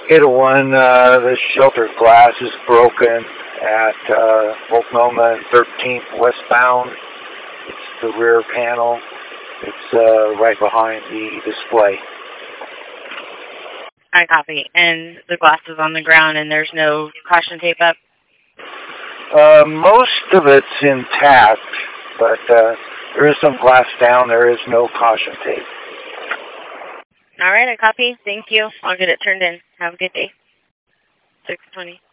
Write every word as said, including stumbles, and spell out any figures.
eight oh one, uh, the shelter glass is broken at uh, Multnomah and thirteenth westbound. It's the rear panel. It's uh, right behind the display. I copy. And the glass is on the ground and there's no caution tape up? Uh, most of it's intact, but uh, there is some glass down. There is no caution tape. All right, I copy. Thank you. I'll get it turned in. Have a good day. six twenty.